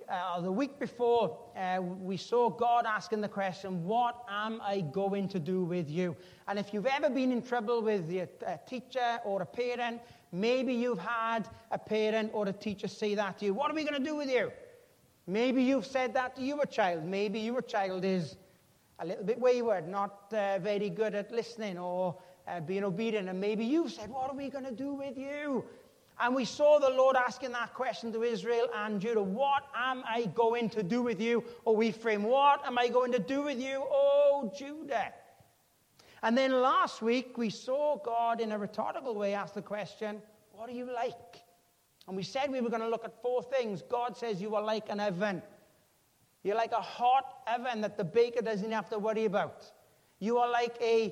the week before, we saw God asking the question, what am I going to do with you? And if you've ever been in trouble with your teacher or a parent, maybe you've had a parent or a teacher say that to you. What are we going to do with you? Maybe you've said that to your child. Maybe your child is a little bit wayward, not very good at listening or being obedient. And maybe you've said, what are we going to do with you? And we saw the Lord asking that question to Israel and Judah. What am I going to do with you, O Ephraim? What am I going to do with you, O Judah? And then last week, we saw God in a rhetorical way ask the question, what are you like? And we said we were going to look at 4 things. God says you are like an oven. You're like a hot oven that the baker doesn't have to worry about. You are like a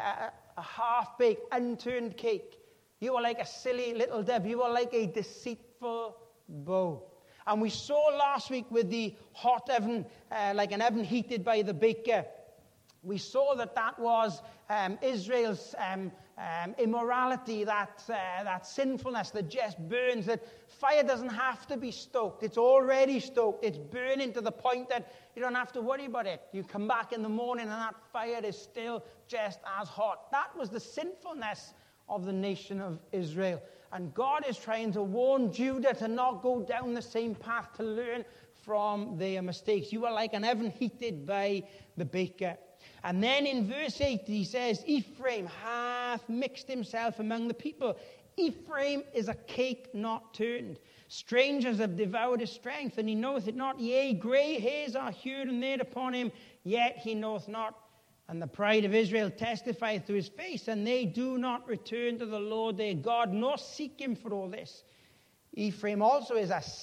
half-baked, unturned cake. You are like a silly little dove. You are like a deceitful bow. And we saw last week with the hot oven, like an oven heated by the baker, we saw that was Israel's immorality, that sinfulness that just burns, that fire doesn't have to be stoked. It's already stoked. It's burning to the point that you don't have to worry about it. You come back in the morning and that fire is still just as hot. That was the sinfulness of the nation of Israel. And God is trying to warn Judah to not go down the same path, to learn from their mistakes. You are like an oven heated by the baker. And then in verse 8 he says, Ephraim hath mixed himself among the people. Ephraim is a cake not turned. Strangers have devoured his strength, and he knoweth it not. Yea, grey hairs are here and there upon him, yet he knoweth not. And the pride of Israel testifieth to his face, and they do not return to the Lord their God, nor seek him for all this. Ephraim also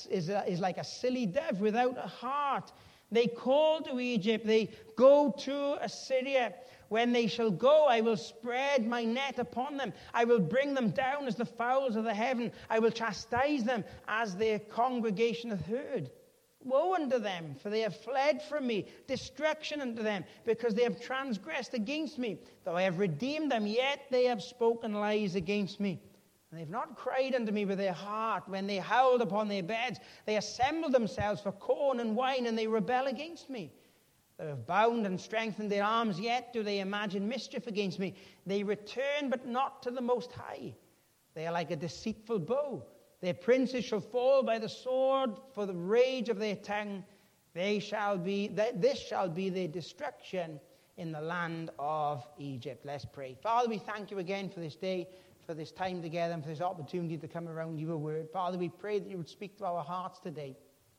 is like a silly dove without a heart. They call to Egypt, they go to Assyria. When they shall go, I will spread my net upon them. I will bring them down as the fowls of the heaven. I will chastise them as their congregation hath heard. Woe unto them, for they have fled from me. Destruction unto them, because they have transgressed against me. Though I have redeemed them, yet they have spoken lies against me. And they have not cried unto me with their heart. When they howled upon their beds, they assembled themselves for corn and wine, and they rebel against me. They have bound and strengthened their arms, yet do they imagine mischief against me. They return, but not to the Most High. They are like a deceitful bow. Their princes shall fall by the sword for the rage of their tongue. This shall be their destruction in the land of Egypt. Let's pray. Father, we thank you again for this day, for this time together, and for this opportunity to come around your word. Father, we pray that you would speak to our hearts today.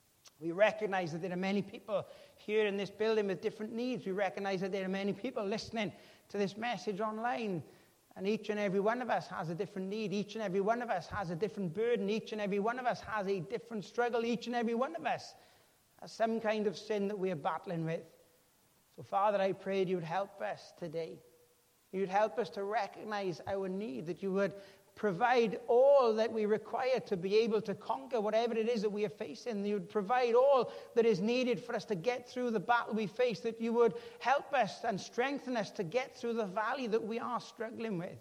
We recognize that there are many people here in this building with different needs. We recognize that there are many people listening to this message online. And each and every one of us has a different need. Each and every one of us has a different burden. Each and every one of us has a different struggle. Each and every one of us has some kind of sin that we are battling with. So, Father, I pray that you would help us today. You would help us to recognize our need, that you would provide all that we require to be able to conquer whatever it is that we are facing. You would provide all that is needed for us to get through the battle we face, that you would help us and strengthen us to get through the valley that we are struggling with.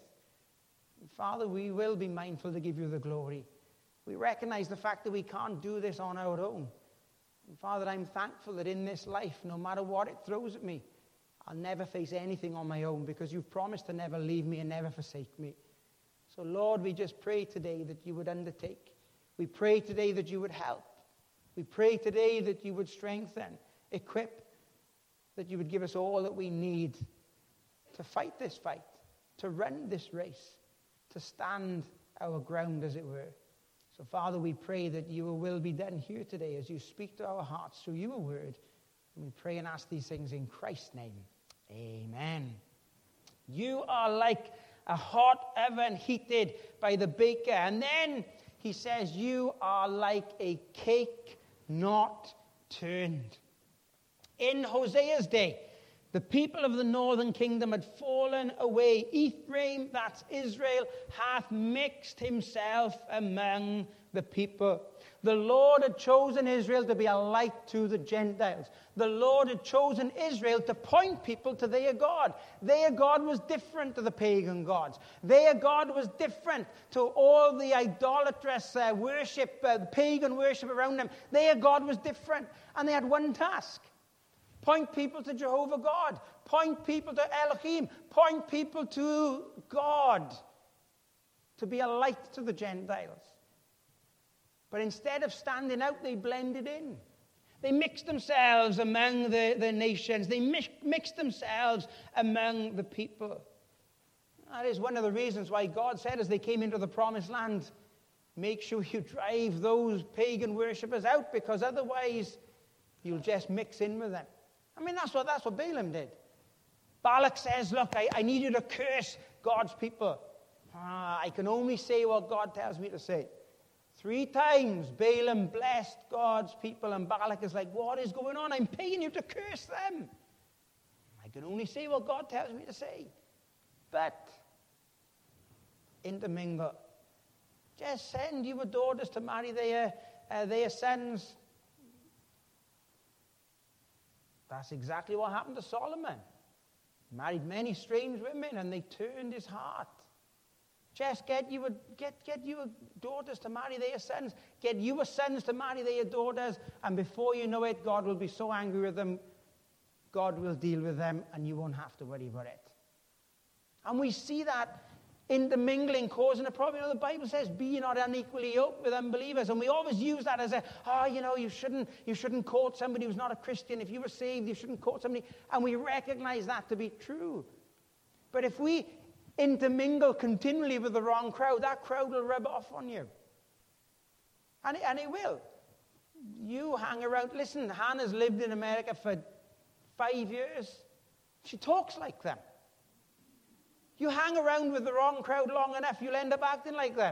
And Father, we will be mindful to give you the glory. We recognize the fact that we can't do this on our own. And Father, I'm thankful that in this life, no matter what it throws at me, I'll never face anything on my own, because you've promised to never leave me and never forsake me. So, Lord, we just pray today that you would undertake. We pray today that you would help. We pray today that you would strengthen, equip, that you would give us all that we need to fight this fight, to run this race, to stand our ground, as it were. So, Father, we pray that your will be done here today as you speak to our hearts through your word. And we pray and ask these things in Christ's name. Amen. You are like a hot oven heated by the baker. And then he says, you are like a cake not turned. In Hosea's day, the people of the northern kingdom had fallen away. Ephraim, that's Israel, hath mixed himself among the people. The Lord had chosen Israel to be a light to the Gentiles. The Lord had chosen Israel to point people to their God. Their God was different to the pagan gods. Their God was different to all the idolatrous worship, pagan worship around them. Their God was different. And they had one task. Point people to Jehovah God. Point people to Elohim. Point people to God. To be a light to the Gentiles. But instead of standing out, they blended in. They mixed themselves among the nations. They mixed themselves among the people. That is one of the reasons why God said as they came into the promised land, make sure you drive those pagan worshippers out, because otherwise you'll just mix in with them. I mean, that's what Balaam did. Balak says, look, I need you to curse God's people. I can only say what God tells me to say. 3 times Balaam blessed God's people, and Balak is like, what is going on? I'm paying you to curse them. I can only say what God tells me to say. But intermingle. Just send your daughters to marry their sons. That's exactly what happened to Solomon. He married many strange women, and they turned his heart. Just get your daughters to marry their sons. Get your sons to marry their daughters. And before you know it, God will be so angry with them, God will deal with them, and you won't have to worry about it. And we see that intermingling causing a problem. You know, the Bible says, be not unequally yoked with unbelievers. And we always use that as you shouldn't court somebody who's not a Christian. If you were saved, you shouldn't court somebody. And we recognize that to be true. But if we intermingle continually with the wrong crowd, that crowd will rub off on you. And it will. You hang around. Listen, Hannah's lived in America for 5 years. She talks like them. You hang around with the wrong crowd long enough, you'll end up acting like them.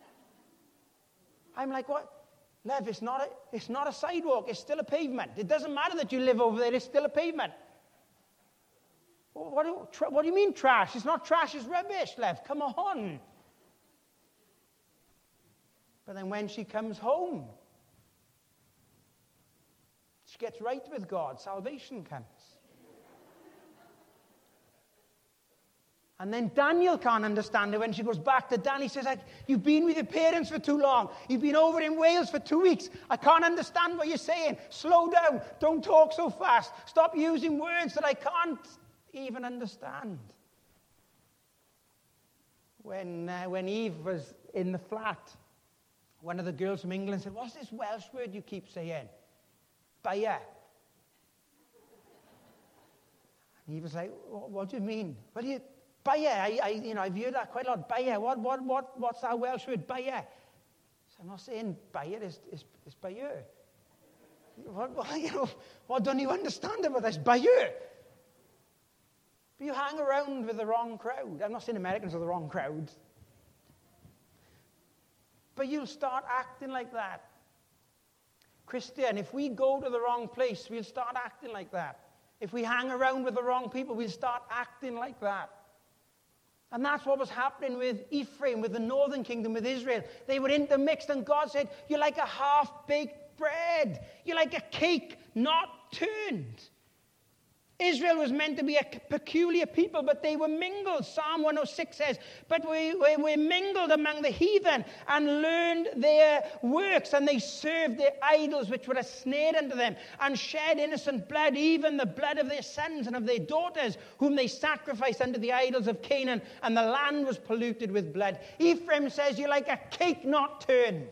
I'm like, what? Lev, it's not a sidewalk, it's still a pavement. It doesn't matter that you live over there, it's still a pavement. What do you mean trash? It's not trash, it's rubbish, Lev. Come on. But then when she comes home, she gets right with God. Salvation comes. And then Daniel can't understand it when she goes back to Dan. He says, you've been with your parents for too long. You've been over in Wales for 2 weeks. I can't understand what you're saying. Slow down. Don't talk so fast. Stop using words that I can't even understand. When Eve was in the flat, one of the girls from England said, what's this Welsh word you keep saying? Baya. And Eve was like, what do you mean? Baya, I've heard that quite a lot. Baya, what's that Welsh word? Baya. So I'm not saying Baya, it's Baya. What don't you understand about this? Baya. But you hang around with the wrong crowd. I'm not saying Americans are the wrong crowd. But you'll start acting like that. Christian, if we go to the wrong place, we'll start acting like that. If we hang around with the wrong people, we'll start acting like that. And that's what was happening with Ephraim, with the northern kingdom, with Israel. They were intermixed, and God said, you're like a half-baked bread. You're like a cake not turned. Israel was meant to be a peculiar people, but they were mingled. Psalm 106 says, but we mingled among the heathen and learned their works, and they served their idols, which were a snare unto them, and shed innocent blood, even the blood of their sons and of their daughters, whom they sacrificed unto the idols of Canaan, and the land was polluted with blood. Ephraim says, you're like a cake not turned.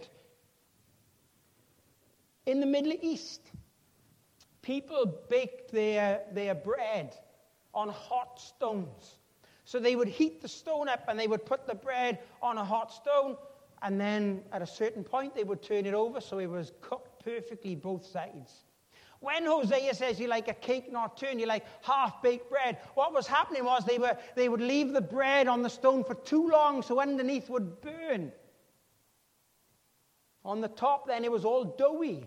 In the Middle East, people baked their bread on hot stones. So they would heat the stone up, and they would put the bread on a hot stone, and then at a certain point they would turn it over so it was cooked perfectly both sides. When Hosea says you're like a cake not turned, you're like half-baked bread, what was happening was they would leave the bread on the stone for too long so underneath would burn. On the top then it was all doughy.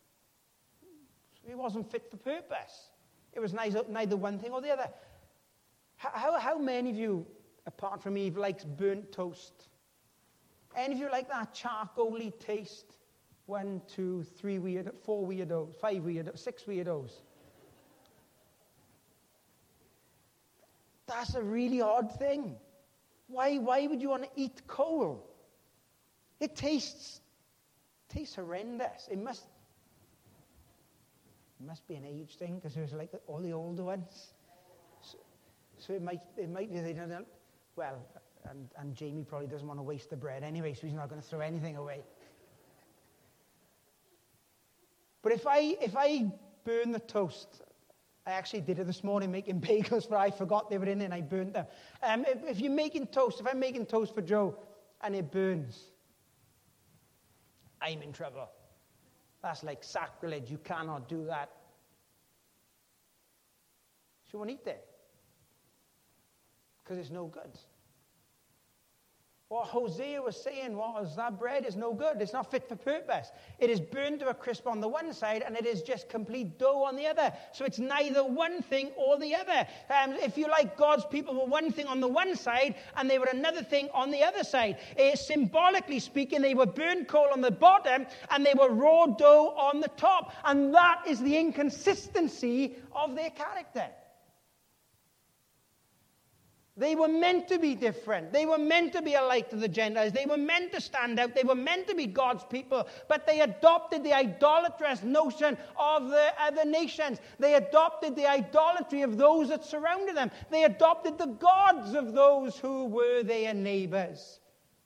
It wasn't fit for purpose. It was neither one thing or the other. How many of you, apart from Eve, likes burnt toast? Any of you like that charcoaly taste? 1, 2, 3 weirdos, 4 weirdos, 5 weirdos, 6 weirdos. That's a really odd thing. Why would you want to eat coal? It tastes horrendous. It must be an age thing, because there's like all the older ones. So it might be they don't know. Well, and Jamie probably doesn't want to waste the bread anyway, so he's not going to throw anything away. But if I burn the toast, I actually did it this morning making bagels, but I forgot they were in it and I burnt them. If I'm making toast for Joe and it burns, I'm in trouble. That's like sacrilege. You cannot do that. She won't eat it because it's no good. What Hosea was saying was that bread is no good. It's not fit for purpose. It is burned to a crisp on the one side, and it is just complete dough on the other. So it's neither one thing or the other. If you like, God's people were one thing on the one side, and they were another thing on the other side. Symbolically speaking, they were burnt coal on the bottom, and they were raw dough on the top. And that is the inconsistency of their character. They were meant to be different. They were meant to be a light to the Gentiles. They were meant to stand out. They were meant to be God's people. But they adopted the idolatrous notion of the other nations. They adopted the idolatry of those that surrounded them. They adopted the gods of those who were their neighbors.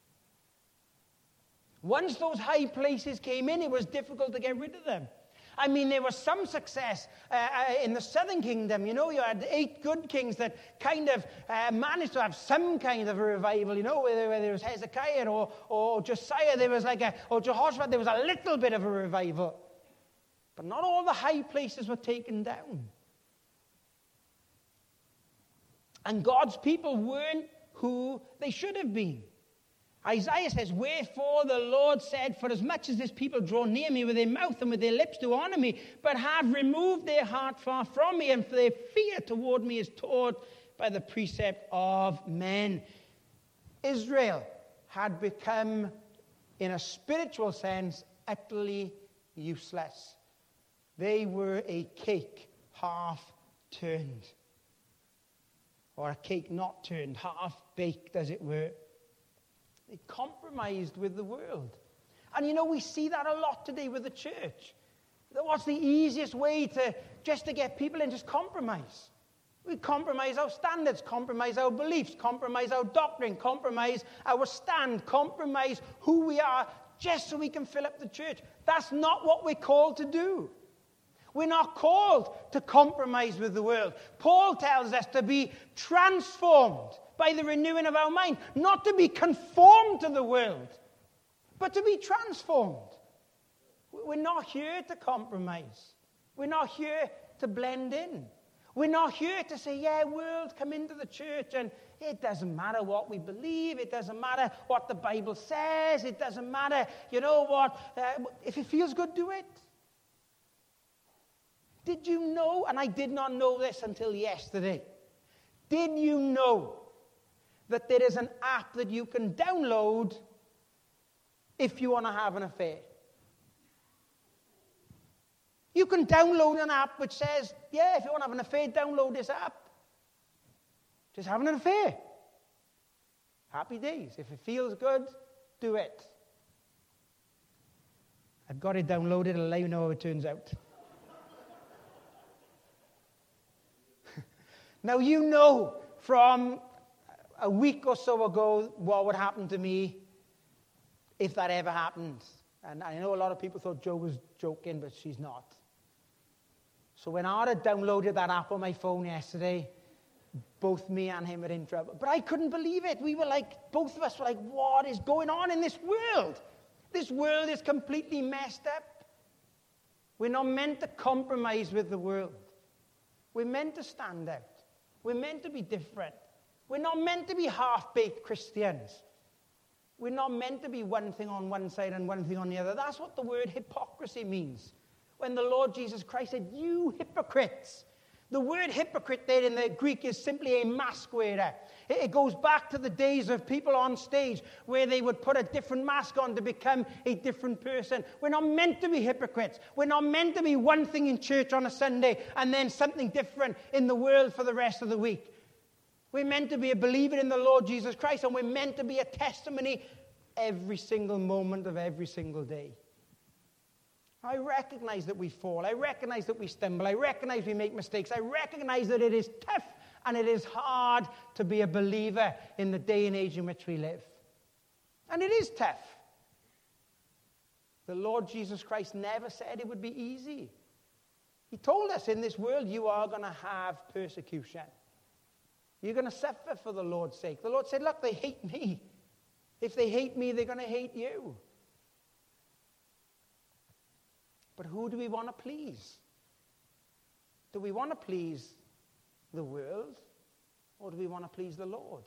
Once those high places came in, it was difficult to get rid of them. I mean, there was some success in the southern kingdom. You know, you had 8 good kings that kind of managed to have some kind of a revival. You know, whether it was Hezekiah or Josiah, or Jehoshaphat, there was a little bit of a revival. But not all the high places were taken down. And God's people weren't who they should have been. Isaiah says, "Wherefore the Lord said, for as much as this people draw near me with their mouth and with their lips to honor me, but have removed their heart far from me, and for their fear toward me is taught by the precept of men." Israel had become, in a spiritual sense, utterly useless. They were a cake half turned, or a cake not turned, half baked, as it were. They compromised with the world. And you know, we see that a lot today with the church. What's the easiest way to get people in? Just compromise. We compromise our standards, compromise our beliefs, compromise our doctrine, compromise our stand, compromise who we are, just so we can fill up the church. That's not what we're called to do. We're not called to compromise with the world. Paul tells us to be transformed by the renewing of our mind, not to be conformed to the world, but to be transformed. We're not here to compromise. We're not here to blend in. We're not here to say, yeah, world, come into the church, and it doesn't matter what we believe. It doesn't matter what the Bible says. It doesn't matter, you know what, if it feels good, do it. Did you know, and I did not know this until yesterday, did you know that there is an app that you can download if you want to have an affair? You can download an app which says, yeah, if you want to have an affair, download this app. Just having an affair. Happy days. If it feels good, do it. I've got it downloaded. I'll let you know how it turns out. Now, you know from a week or so ago what would happen to me if that ever happened. And I know a lot of people thought Joe was joking, but she's not. So when I had downloaded that app on my phone yesterday, both me and him were in trouble. But I couldn't believe it. We were like, both of us were like, what is going on in this world? This world is completely messed up. We're not meant to compromise with the world. We're meant to stand out. We're meant to be different. We're not meant to be half-baked Christians. We're not meant to be one thing on one side and one thing on the other. That's what the word hypocrisy means. When the Lord Jesus Christ said, you hypocrites, The word hypocrite there in the Greek is simply a mask wearer. It goes back to the days of people on stage where they would put a different mask on to become a different person. We're not meant to be hypocrites. We're not meant to be one thing in church on a Sunday and then something different in the world for the rest of the week. We're meant to be a believer in the Lord Jesus Christ, and we're meant to be a testimony every single moment of every single day. I recognize that we fall. I recognize that we stumble. I recognize we make mistakes. I recognize that it is tough and it is hard to be a believer in the day and age in which we live. And it is tough. The Lord Jesus Christ never said it would be easy. He told us in this world you are going to have persecution. You're going to suffer for the Lord's sake. The Lord said, look, they hate me. If they hate me, they're going to hate you. But who do we want to please? Do we want to please the world, or do we want to please the Lord?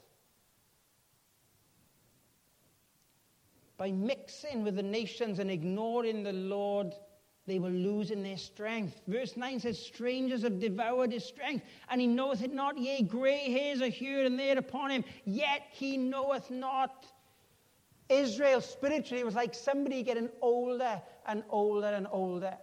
By mixing with the nations and ignoring the Lord, they were losing their strength. Verse 9 says, strangers have devoured his strength, and he knoweth it not. Yea, grey hairs are here and there upon him, yet he knoweth not. Israel spiritually was like somebody getting older and older and older.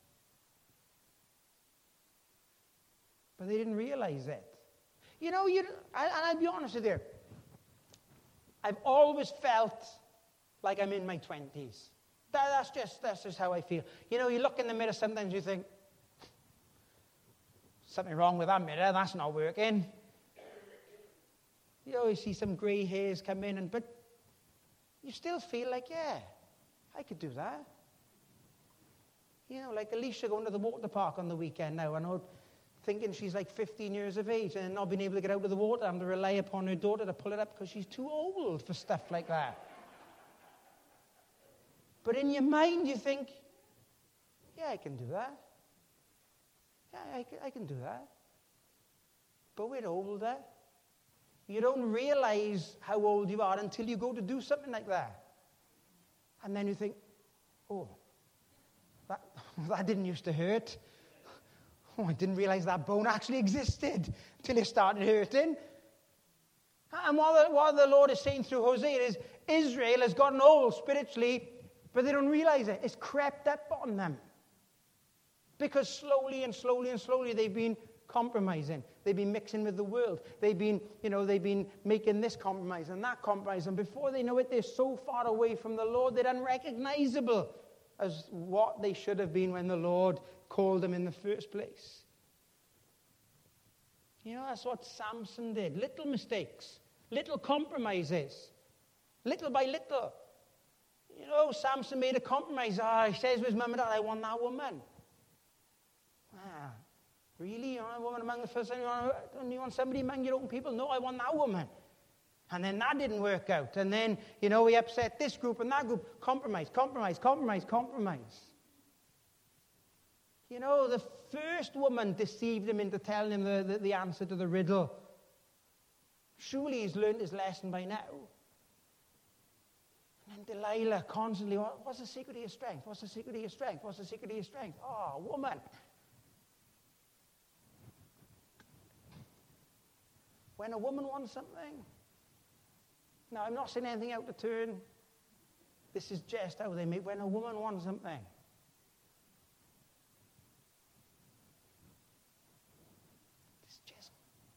But they didn't realize it. You know, and I'll be honest with you, I've always felt like I'm in my 20s. That's just how I feel. You know, you look in the mirror, sometimes you think, something wrong with that mirror, that's not working. You know, you see some grey hairs come in, but you still feel like, yeah, I could do that. You know, like Alicia going to the water park on the weekend now, and thinking she's like 15 years of age and not being able to get out of the water and to rely upon her daughter to pull it up because she's too old for stuff like that. But in your mind, you think, yeah, I can do that. Yeah, I can do that. But we're older. You don't realize how old you are until you go to do something like that. And then you think, oh, that didn't used to hurt. Oh, I didn't realize that bone actually existed until it started hurting. And what the Lord is saying through Hosea is Israel has gotten old spiritually, but they don't realize it. It's crept up on them. Because slowly and slowly and slowly they've been compromising. They've been mixing with the world. They've been making this compromise and that compromise. And before they know it, they're so far away from the Lord, they're unrecognizable as what they should have been when the Lord called them in the first place. You know, that's what Samson did. Little mistakes, little compromises, little by little. You know, Samson made a compromise. He says to his mum and dad, I want that woman. Really? You want a woman among the first? You want somebody among your own people? No, I want that woman. And then that didn't work out. And then, he upset this group and that group. Compromise. You know, the first woman deceived him into telling him the answer to the riddle. Surely he's learned his lesson by now. And then Delilah constantly, what's the secret of your strength? What's the secret of your strength? What's the secret of your strength? Oh, woman. When a woman wants something, now I'm not saying anything out of turn. This is just how they make. When a woman wants something, it's just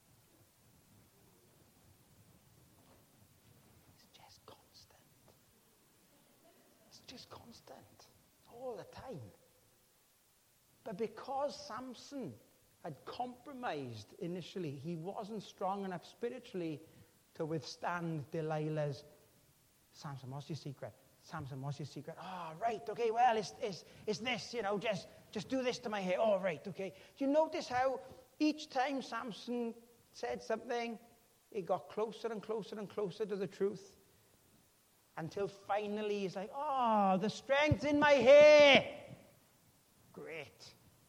constant. It's just constant all the time. But because Samson had compromised initially, he wasn't strong enough spiritually to withstand Delilah's, Samson, what's your secret? Samson, what's your secret? Oh, right, okay, well, it's this, just do this to my hair. Oh, right, okay. Do you notice how each time Samson said something, it got closer and closer and closer to the truth? Until finally he's like, oh, the strength's in my hair. Great.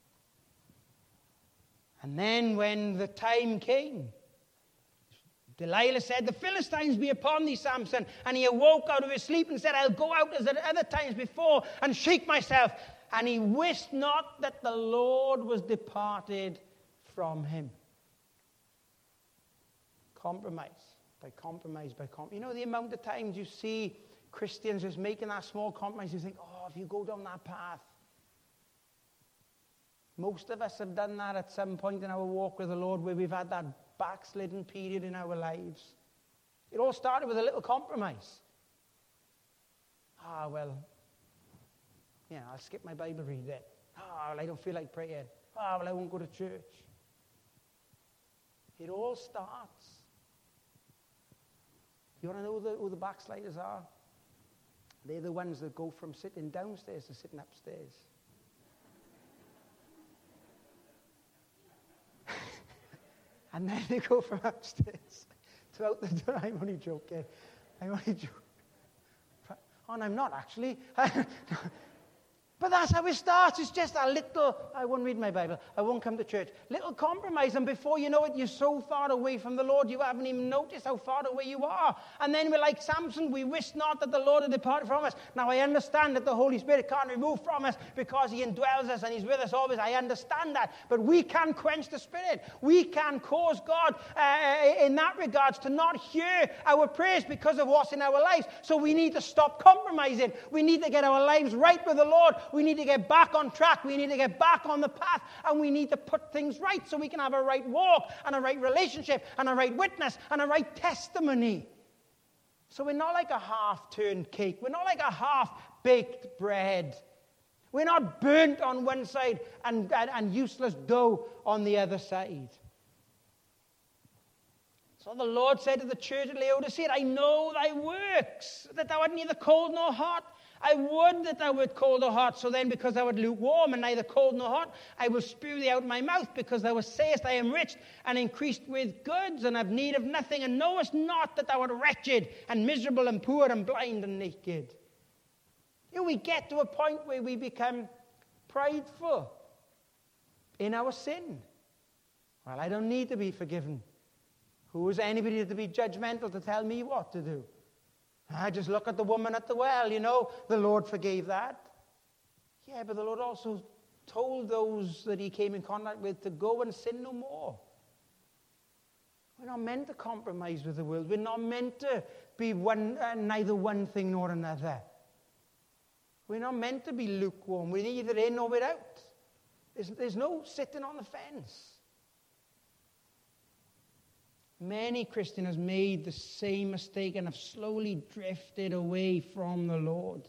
And then when the time came, Delilah said, the Philistines be upon thee, Samson. And he awoke out of his sleep and said, I'll go out as at other times before and shake myself. And he wist not that the Lord was departed from him. Compromise. By compromise, by compromise. You know the amount of times you see Christians just making that small compromise, you think, oh, if you go down that path. Most of us have done that at some point in our walk with the Lord where we've had that backslidden period in our lives. It all started with a little compromise. Well, I'll skip my Bible reading. Well, I don't feel like praying. Well, I won't go to church. It all starts. You want to know who the backsliders are? They're the ones that go from sitting downstairs to sitting upstairs. And then they go from upstairs to out the door. I'm only joking. And I'm not, actually. But that's how it starts. It's just a little, I won't read my Bible. I won't come to church. Little compromise. And before you know it, you're so far away from the Lord, you haven't even noticed how far away you are. And then we're like Samson. We wish not that the Lord had departed from us. Now, I understand that the Holy Spirit can't remove from us because he indwells us and he's with us always. I understand that. But we can quench the Spirit. We can cause God, in that regards, to not hear our prayers because of what's in our lives. So we need to stop compromising. We need to get our lives right with the Lord. We need to get back on track. We need to get back on the path. And we need to put things right so we can have a right walk and a right relationship and a right witness and a right testimony. So we're not like a half-turned cake. We're not like a half-baked bread. We're not burnt on one side and useless dough on the other side. So the Lord said to the church at Laodicea, I know thy works, that thou art neither cold nor hot. I would that thou wert cold or hot. So then, because thou art lukewarm and neither cold nor hot, I will spew thee out of my mouth, because thou sayest, I am rich and increased with goods, and have need of nothing, and knowest not that thou art wretched and miserable and poor and blind and naked. We get to a point where we become prideful in our sin. Well, I don't need to be forgiven. Who is anybody to be judgmental to tell me what to do? I just look at the woman at the well, the Lord forgave that. Yeah, but the Lord also told those that he came in contact with to go and sin no more. We're not meant to compromise with the world. We're not meant to be neither one thing nor another. We're not meant to be lukewarm. We're either in or we're out. There's no sitting on the fence. Many Christians have made the same mistake and have slowly drifted away from the Lord.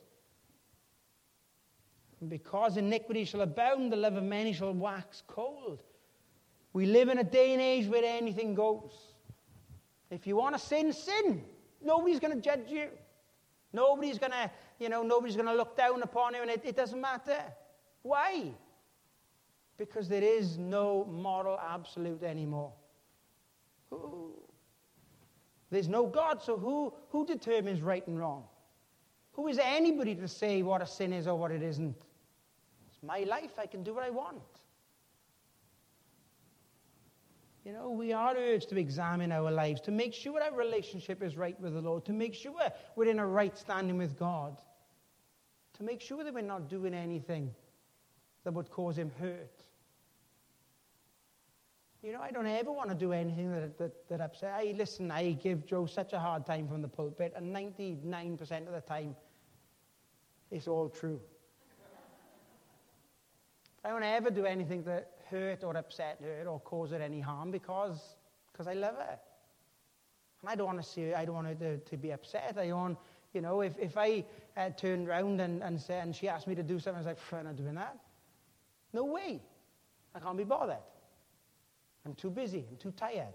And because iniquity shall abound, the love of many shall wax cold. We live in a day and age where anything goes. If you want to sin, sin. Nobody's going to judge you. Nobody's going to look down upon you, and it doesn't matter. Why? Because there is no moral absolute anymore. There's no God, so who determines right and wrong? Who is anybody to say what a sin is or what it isn't? It's my life. I can do what I want. We are urged to examine our lives, to make sure our relationship is right with the Lord, to make sure we're in a right standing with God, to make sure that we're not doing anything that would cause him hurt. I don't ever want to do anything that upsets. I give Joe such a hard time from the pulpit, and 99% of the time, it's all true. I don't ever do anything that hurt or upset her or cause her any harm because I love her. And I don't want her to be upset. I don't, if I turned around and she asked me to do something, I was like, I'm not doing that. No way. I can't be bothered. I'm too busy. I'm too tired.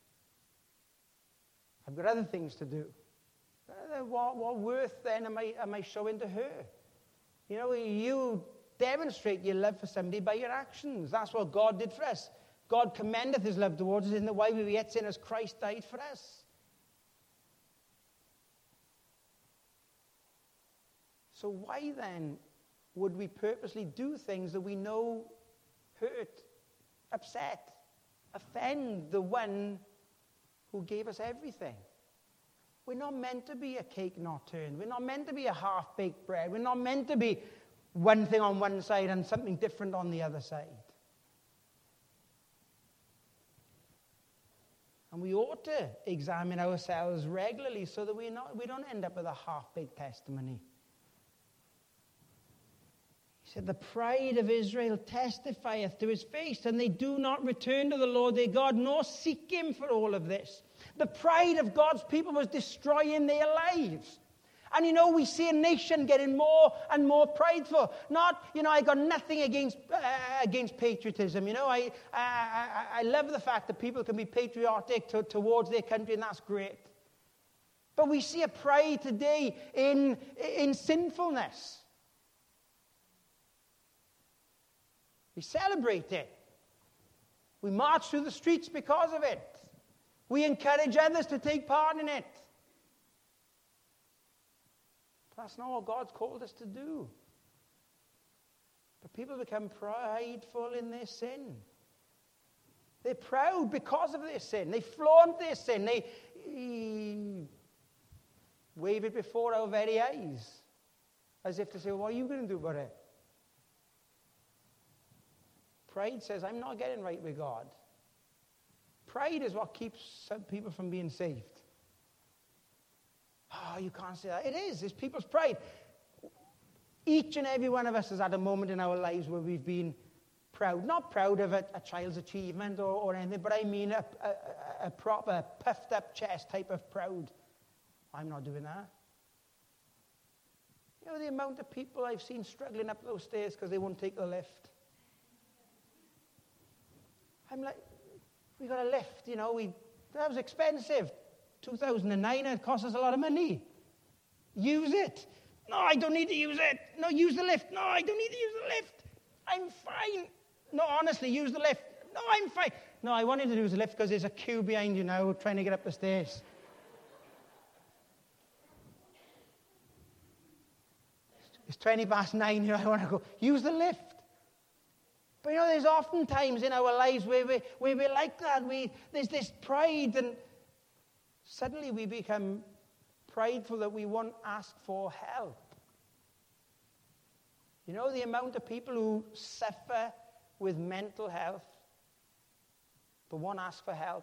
I've got other things to do. What worth then am I showing to her? You demonstrate your love for somebody by your actions. That's what God did for us. God commendeth his love towards us in the way we were yet sinners, Christ died for us. So why then would we purposely do things that we know hurt, upset, offend the one who gave us everything? We're not meant to be a cake not turned. We're not meant to be a half-baked bread. We're not meant to be one thing on one side and something different on the other side. And we ought to examine ourselves regularly so that we don't end up with a half-baked testimony. He said, the pride of Israel testifieth to his face, and they do not return to the Lord their God, nor seek him for all of this. The pride of God's people was destroying their lives. And we see a nation getting more and more prideful. Not, I got nothing against patriotism. I love the fact that people can be patriotic towards their country, and that's great. But we see a pride today in sinfulness. We celebrate it. We march through the streets because of it. We encourage others to take part in it. But that's not what God's called us to do. But people become prideful in their sin. They're proud because of their sin. They flaunt their sin. They wave it before our very eyes, as if to say, what are you going to do about it? Pride says, I'm not getting right with God. Pride is what keeps some people from being saved. Oh, you can't say that. It is. It's people's pride. Each and every one of us has had a moment in our lives where we've been proud. Not proud of a child's achievement or anything, but I mean a proper puffed up chest type of proud. I'm not doing that. The amount of people I've seen struggling up those stairs because they won't take the lift. I'm like, we got a lift, that was expensive. 2009, it cost us a lot of money. Use it. No, I don't need to use it. No, use the lift. No, I don't need to use the lift. I'm fine. No, honestly, use the lift. No, I'm fine. No, I wanted to use the lift because there's a queue behind you now trying to get up the stairs. It's 9:20, I want to go. Use the lift. But there's often times in our lives where we're like that. There's this pride, and suddenly we become prideful that we won't ask for help. The amount of people who suffer with mental health but won't ask for help.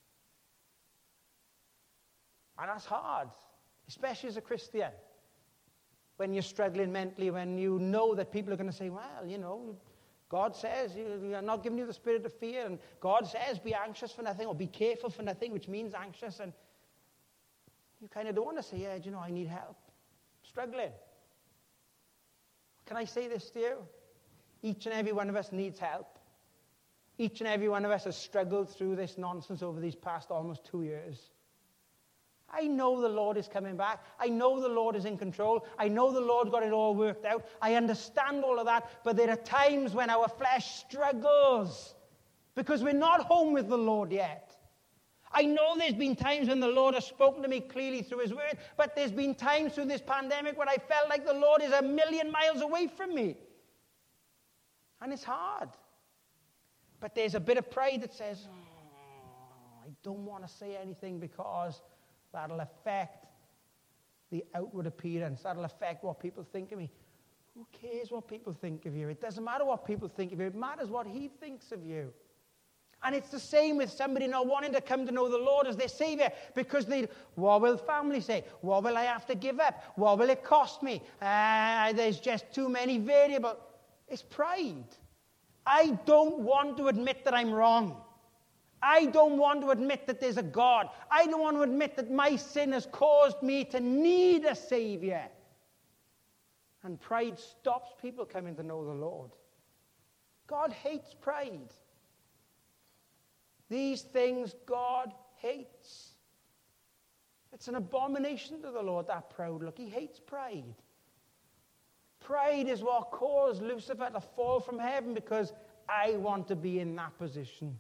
And that's hard, especially as a Christian. When you're struggling mentally, when you know that people are going to say, well, God says, I'm not giving you the spirit of fear, and God says, be anxious for nothing, or be careful for nothing, which means anxious, and you kind of don't want to say, I need help. I'm struggling. Can I say this to you? Each and every one of us needs help. Each and every one of us has struggled through this nonsense over these past almost 2 years. I know the Lord is coming back. I know the Lord is in control. I know the Lord got it all worked out. I understand all of that. But there are times when our flesh struggles because we're not home with the Lord yet. I know there's been times when the Lord has spoken to me clearly through his word, but there's been times through this pandemic when I felt like the Lord is 1,000,000 miles away from me. And it's hard. But there's a bit of pride that says, I don't want to say anything because that'll affect the outward appearance. That'll affect what people think of me. Who cares what people think of you? It doesn't matter what people think of you. It matters what he thinks of you. And it's the same with somebody not wanting to come to know the Lord as their Savior because what will family say? What will I have to give up? What will it cost me? There's just too many variables. It's pride. I don't want to admit that I'm wrong. I don't want to admit that there's a God. I don't want to admit that my sin has caused me to need a Savior. And pride stops people coming to know the Lord. God hates pride. These things God hates. It's an abomination to the Lord, that proud look. He hates pride. Pride is what caused Lucifer to fall from heaven because I want to be in that position.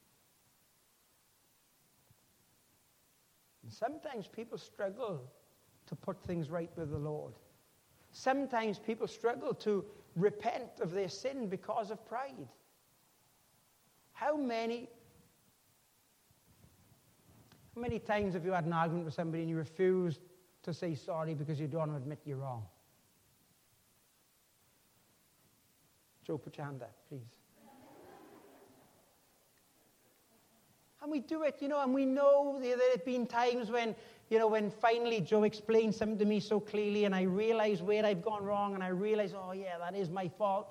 And sometimes people struggle to put things right with the Lord. Sometimes people struggle to repent of their sin because of pride. How many times have you had an argument with somebody and you refuse to say sorry because you don't want to admit you're wrong? Joe, put your hand up, please. And we do it, and we know there have been times when, when finally Joe explained something to me so clearly and I realize where I've gone wrong and I realize, oh yeah, that is my fault.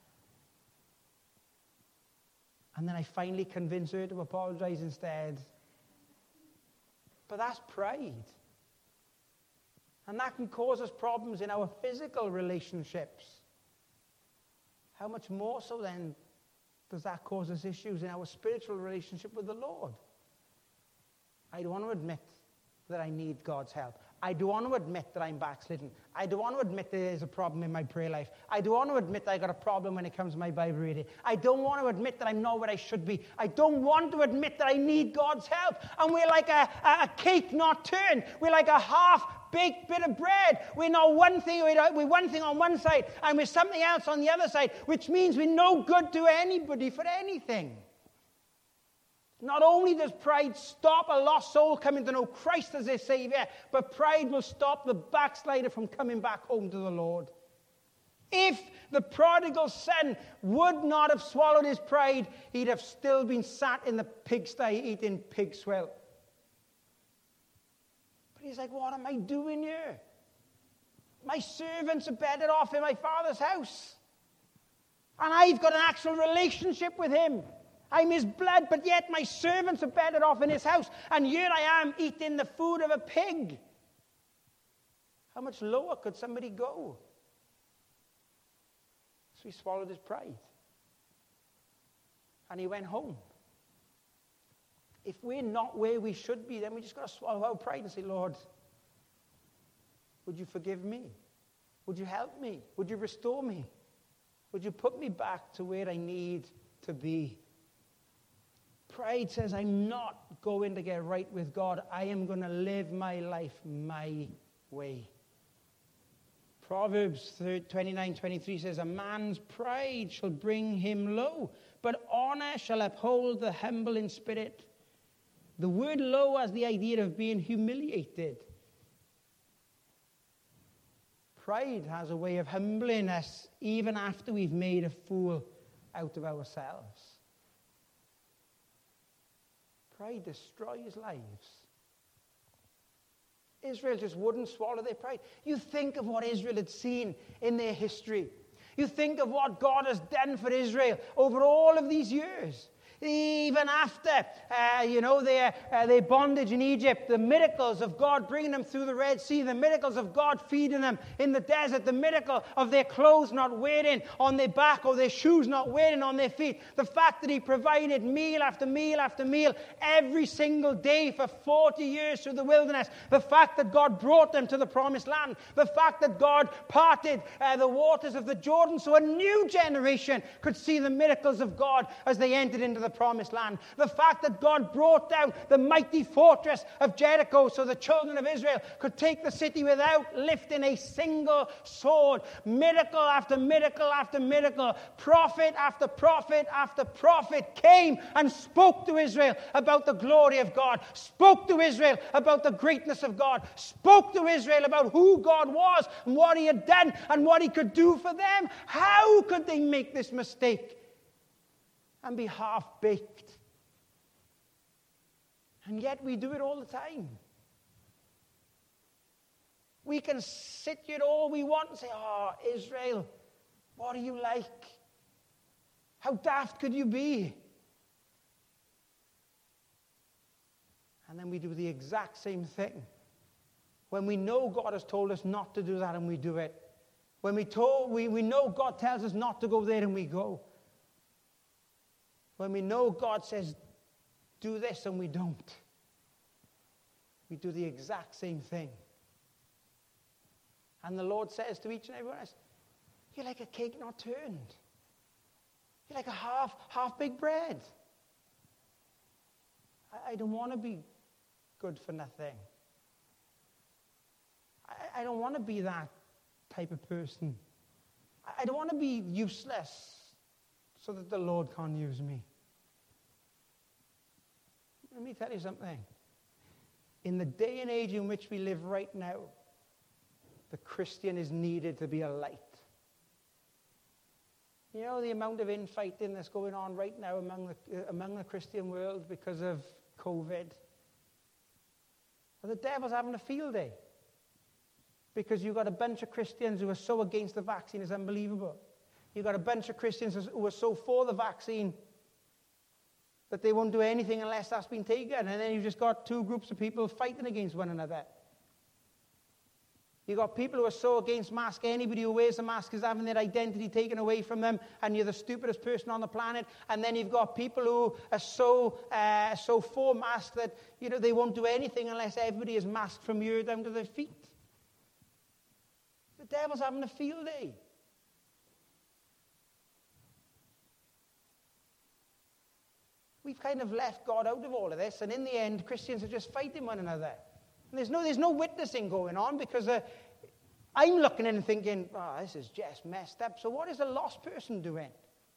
And then I finally convince her to apologize instead. But that's pride. And that can cause us problems in our physical relationships. How much more so then does that cause us issues in our spiritual relationship with the Lord? I don't want to admit that I need God's help. I don't want to admit that I'm backslidden. I don't want to admit that there's a problem in my prayer life. I don't want to admit that I got a problem when it comes to my Bible reading. I don't want to admit that I'm not where I should be. I don't want to admit that I need God's help. And we're like a cake not turned. We're like a half-baked bit of bread. We're not one thing. We're one thing on one side, and we're something else on the other side, which means we're no good to anybody for anything. Not only does pride stop a lost soul coming to know Christ as their Savior, but pride will stop the backslider from coming back home to the Lord. If the prodigal son would not have swallowed his pride, he'd have still been sat in the pigsty eating pig swill. But he's like, what am I doing here? My servants are better off in my father's house. And I've got an actual relationship with him. I'm his blood, but yet my servants are better off in his house. And here I am eating the food of a pig. How much lower could somebody go? So he swallowed his pride. And he went home. If we're not where we should be, then we just got to swallow our pride and say, Lord, would you forgive me? Would you help me? Would you restore me? Would you put me back to where I need to be? Pride says, I'm not going to get right with God. I am going to live my life my way. Proverbs 29:23 says, a man's pride shall bring him low, but honor shall uphold the humble in spirit. The word low has the idea of being humiliated. Pride has a way of humbling us even after we've made a fool out of ourselves. Pride destroys lives. Israel just wouldn't swallow their pride. You think of what Israel had seen in their history. You think of what God has done for Israel over all of these years. Even after, their bondage in Egypt, the miracles of God bringing them through the Red Sea, the miracles of God feeding them in the desert, the miracle of their clothes not wearing on their back or their shoes not wearing on their feet, the fact that he provided meal after meal after meal every single day for 40 years through the wilderness, the fact that God brought them to the promised land, the fact that God parted the waters of the Jordan so a new generation could see the miracles of God as they entered into the promised land. The fact that God brought down the mighty fortress of Jericho so the children of Israel could take the city without lifting a single sword. Miracle after miracle after miracle. Prophet after prophet after prophet came and spoke to Israel about the glory of God. Spoke to Israel about the greatness of God. Spoke to Israel about who God was and what he had done and what he could do for them. How could they make this mistake and be half-baked? And yet we do it all the time. We can sit here all we want and say, oh, Israel, what are you like? How daft could you be? And then we do the exact same thing. When we know God has told us not to do that and we do it. When we know God tells us not to go there and we go. When we know God says, do this, and we don't. We do the exact same thing. And the Lord says to each and every one of us, you're like a cake not turned. You're like a half-baked bread. I don't want to be good for nothing. I don't want to be that type of person. I don't want to be useless so that the Lord can't use me. Let me tell you something. In the day and age in which we live right now, the Christian is needed to be a light. You know the amount of infighting that's going on right now among the Christian world because of COVID. But the devil's having a field day. Because you've got a bunch of Christians who are so against the vaccine, it's unbelievable. You've got a bunch of Christians who are so for the vaccine that they won't do anything unless that's been taken. And then you've just got two groups of people fighting against one another. You've got people who are so against masks. Anybody who wears a mask is having their identity taken away from them, and you're the stupidest person on the planet. And then you've got people who are so for masks that they won't do anything unless everybody is masked from here down to their feet. The devil's having a field day. We've kind of left God out of all of this, and in the end, Christians are just fighting one another. And there's no witnessing going on, because I'm looking in and thinking, this is just messed up. So what is a lost person doing?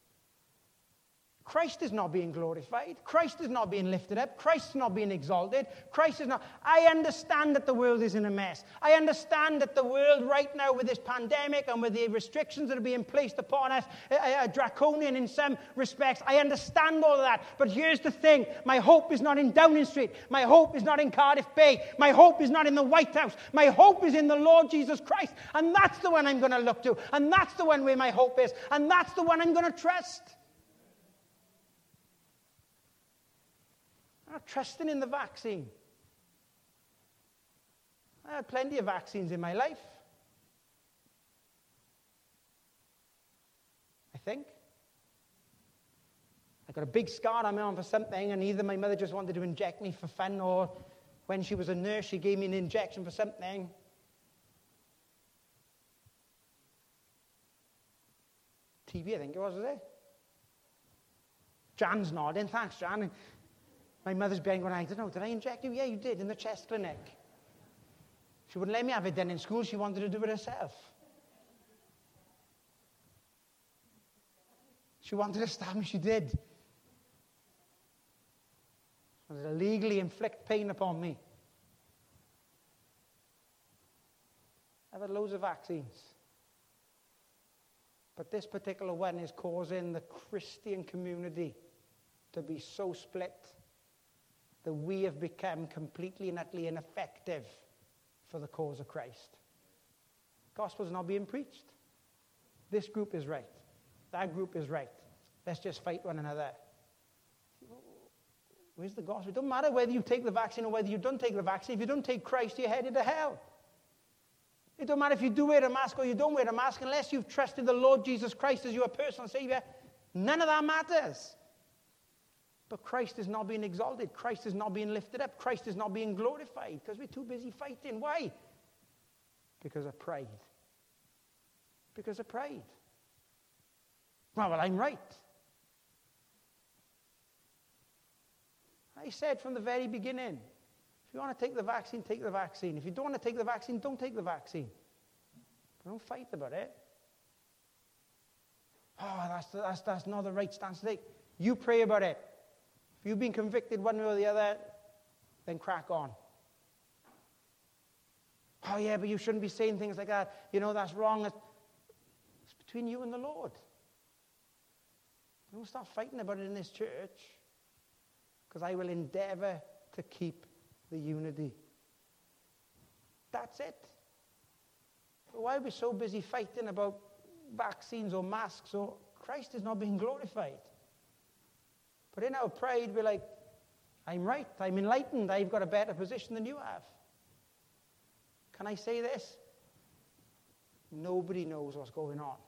Christ is not being glorified. Christ is not being lifted up. Christ is not being exalted. Christ is not... I understand that the world is in a mess. I understand that the world right now with this pandemic and with the restrictions that are being placed upon us are draconian in some respects. I understand all of that. But here's the thing. My hope is not in Downing Street. My hope is not in Cardiff Bay. My hope is not in the White House. My hope is in the Lord Jesus Christ. And that's the one I'm going to look to. And that's the one where my hope is. And that's the one I'm going to trust. I'm not trusting in the vaccine. I had plenty of vaccines in my life. I think. I got a big scar on my arm for something, and either my mother just wanted to inject me for fun, or when she was a nurse, she gave me an injection for something. TB, I think it was it? Jan's nodding. Thanks, Jan. My mother's behind going, I don't know, did I inject you? Yeah, you did, in the chest clinic. She wouldn't let me have it done in school. She wanted to do it herself. She wanted to stab me. She did. She wanted to legally inflict pain upon me. I've had loads of vaccines. But this particular one is causing the Christian community to be so split that we have become completely and utterly ineffective for the cause of Christ. The gospel's not being preached. This group is right. That group is right. Let's just fight one another. Where's the gospel? It doesn't matter whether you take the vaccine or whether you don't take the vaccine. If you don't take Christ, you're headed to hell. It doesn't matter if you do wear a mask or you don't wear a mask. Unless you've trusted the Lord Jesus Christ as your personal Savior, none of that matters. But Christ is not being exalted. Christ is not being lifted up. Christ is not being glorified because we're too busy fighting. Why? Because of pride. Because of pride. Well, I'm right. I said from the very beginning, if you want to take the vaccine, take the vaccine. If you don't want to take the vaccine, don't take the vaccine. But don't fight about it. Oh, that's not the right stance to take. You pray about it. If you've been convicted one way or the other, then crack on. Oh, yeah, but you shouldn't be saying things like that. You know, that's wrong. It's between you and the Lord. Don't start fighting about it in this church, because I will endeavor to keep the unity. That's it. Why are we so busy fighting about vaccines or masks? Or Christ is not being glorified. But in our pride, we're like, I'm right, I'm enlightened, I've got a better position than you have. Can I say this? Nobody knows what's going on.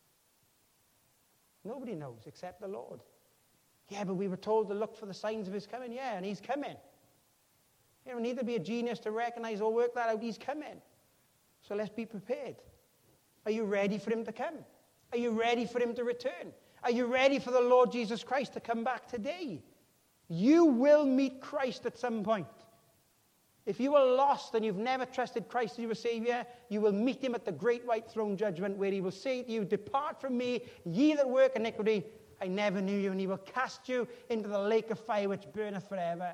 Nobody knows except the Lord. Yeah, but we were told to look for the signs of his coming. Yeah, and he's coming. You don't need to be a genius to recognize or work that out. He's coming. So let's be prepared. Are you ready for him to come? Are you ready for him to return? Are you ready for the Lord Jesus Christ to come back today? You will meet Christ at some point. If you are lost and you've never trusted Christ as your Savior, you will meet him at the great white throne judgment, where he will say to you, depart from me, ye that work iniquity, I never knew you, and he will cast you into the lake of fire which burneth forever.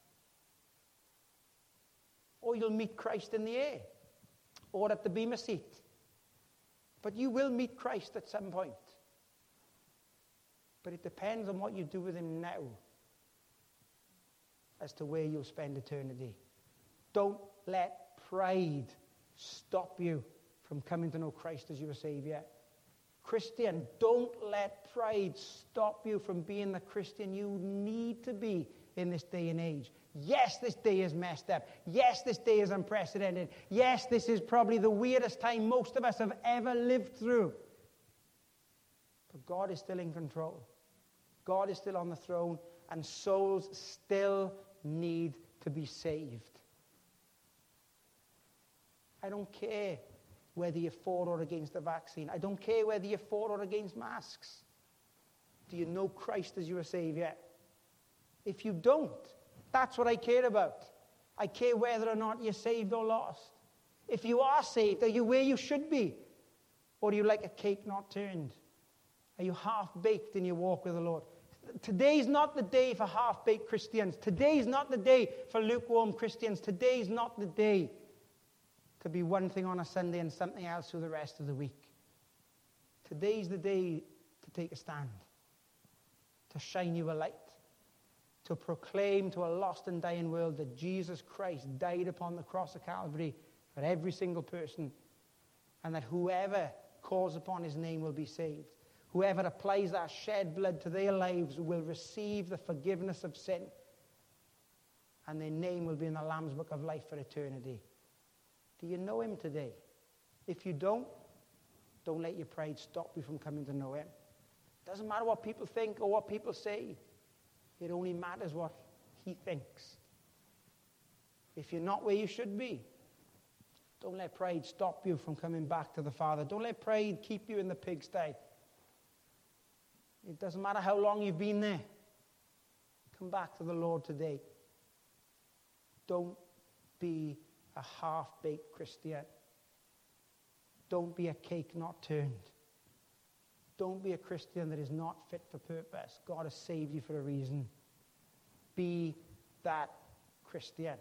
Or you'll meet Christ in the air, or at the bema seat. But you will meet Christ at some point. But it depends on what you do with him now. as to where you'll spend eternity. Don't let pride stop you from coming to know Christ as your Savior. Christian, don't let pride stop you from being the Christian you need to be in this day and age. Yes, this day is messed up. Yes, this day is unprecedented. Yes, this is probably the weirdest time most of us have ever lived through. But God is still in control. God is still on the throne, and souls still need to be saved. I don't care whether you're for or against the vaccine. I don't care whether you're for or against masks. Do you know Christ as your Savior? If you don't, that's what I care about. I care whether or not you're saved or lost. If you are saved, are you where you should be? Or are you like a cake not turned? Are you half-baked in your walk with the Lord? Today's not the day for half-baked Christians. Today's not the day for lukewarm Christians. Today's not the day to be one thing on a Sunday and something else for the rest of the week. Today's the day to take a stand, to shine you a light, to proclaim to a lost and dying world that Jesus Christ died upon the cross of Calvary for every single person, and that whoever calls upon his name will be saved. Whoever applies that shed blood to their lives will receive the forgiveness of sin, and their name will be in the Lamb's Book of Life for eternity. Do you know him today? If you don't let your pride stop you from coming to know him. It doesn't matter what people think or what people say. It only matters what he thinks. If you're not where you should be, don't let pride stop you from coming back to the Father. Don't let pride keep you in the pigsty. It doesn't matter how long you've been there. Come back to the Lord today. Don't be a half-baked Christian. Don't be a cake not turned. Don't be a Christian that is not fit for purpose. God has saved you for a reason. Be that Christian.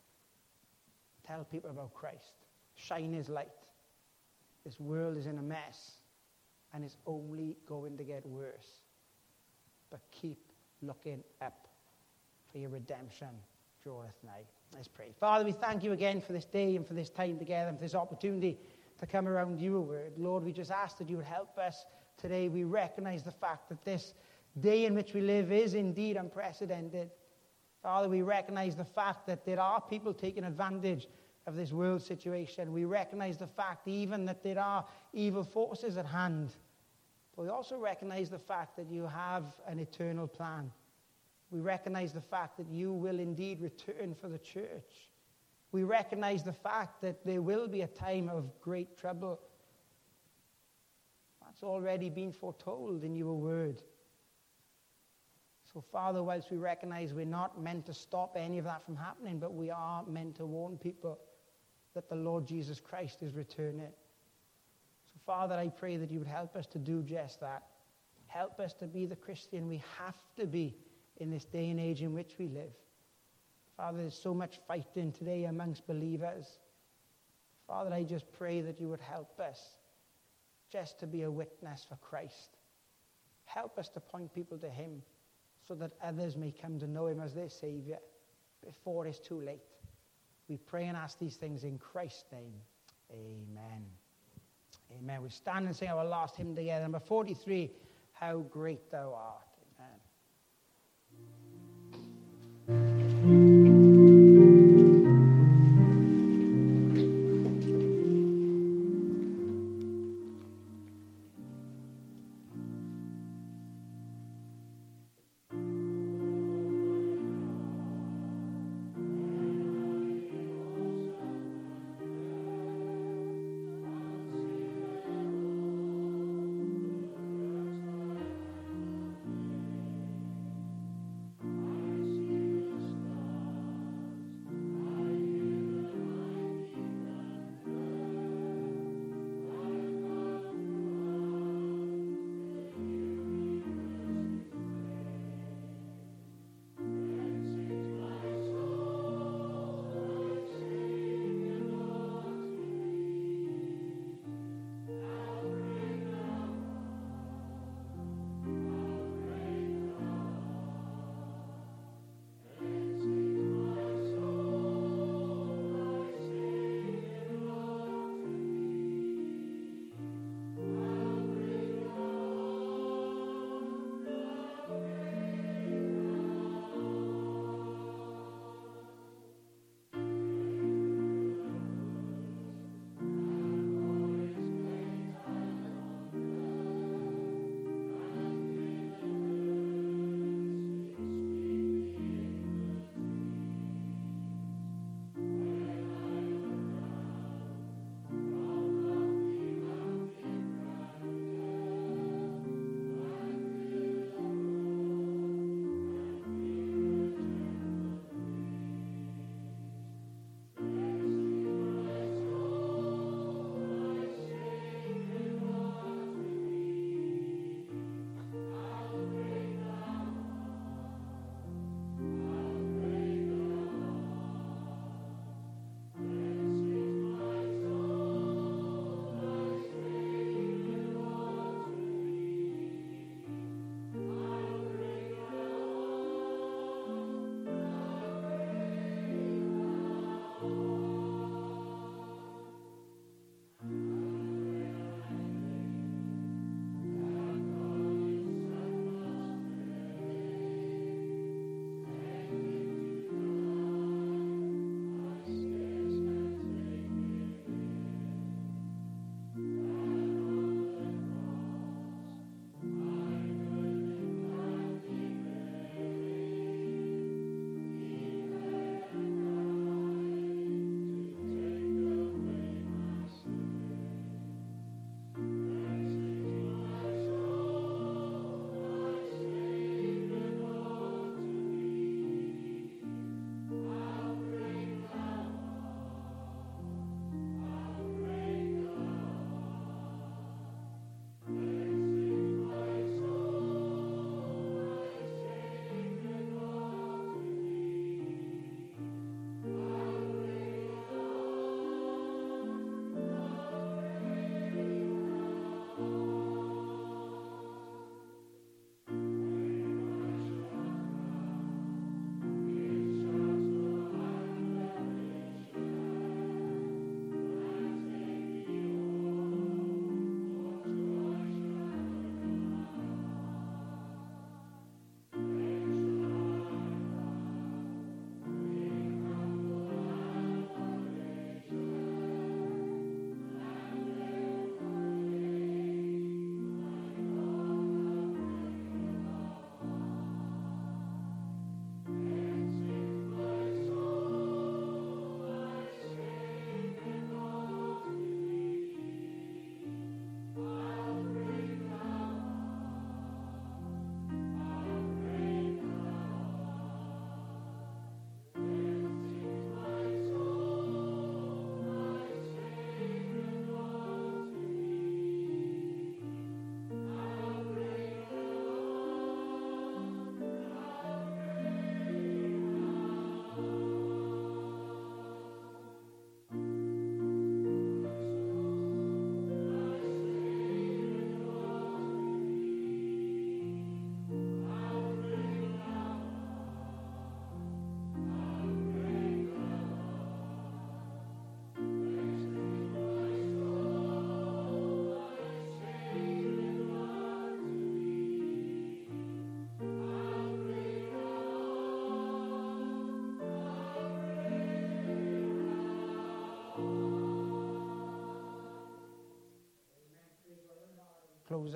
Tell people about Christ. Shine his light. This world is in a mess, and it's only going to get worse. But keep looking up, for your redemption draweth nigh. Let's pray. Father, we thank you again for this day and for this time together and for this opportunity to come around your word. Lord, we just ask that you would help us today. We recognize the fact that this day in which we live is indeed unprecedented. Father, we recognize the fact that there are people taking advantage of this world situation. We recognize the fact even that there are evil forces at hand. But we also recognize the fact that you have an eternal plan. We recognize the fact that you will indeed return for the church. We recognize the fact that there will be a time of great trouble. That's already been foretold in your word. So, Father, whilst we recognize we're not meant to stop any of that from happening, but we are meant to warn people that the Lord Jesus Christ is returning. So, Father, I pray that you would help us to do just that. Help us to be the Christian we have to be in this day and age in which we live. Father, there's so much fighting today amongst believers. Father, I just pray that you would help us just to be a witness for Christ. Help us to point people to him so that others may come to know him as their Savior before it's too late. We pray and ask these things in Christ's name. Amen. Amen. We stand and sing our last hymn together. Number 43, How Great Thou Art.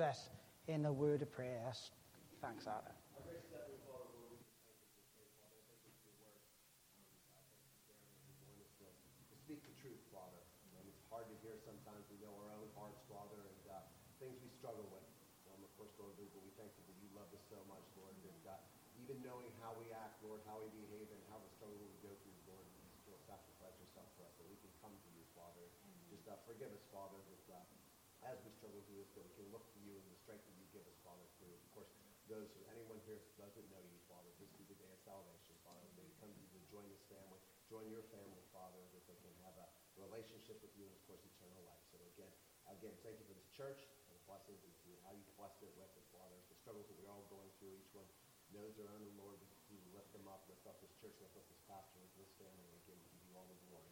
us in a word of prayer. Thanks, Adam. Speak the truth, Father. And it's hard to hear sometimes. We know our own hearts, Father, and things we struggle with. Of course, Lord, but we thank you that you love us so much, Lord, that even knowing how we act, Lord, how we behave, and how the struggle we go through, Lord, you still sacrifice yourself for us, that we can come to you, Father. Just forgive us, Father, that as we struggle through this, that we can look to you and the strength that you give us, Father, through. Of course, anyone here doesn't know you, Father, this be the day of salvation, Father. They come to you to join this family, join your family, Father, that they can have a relationship with you and, of course, eternal life. So again, thank you for this church and the blessings and how you blessed it with it, Father. The struggles that we're all going through, each one knows their own, Lord. You lift them up, lift up this church, lift up this pastor, lift this family, and again, we give you all the glory.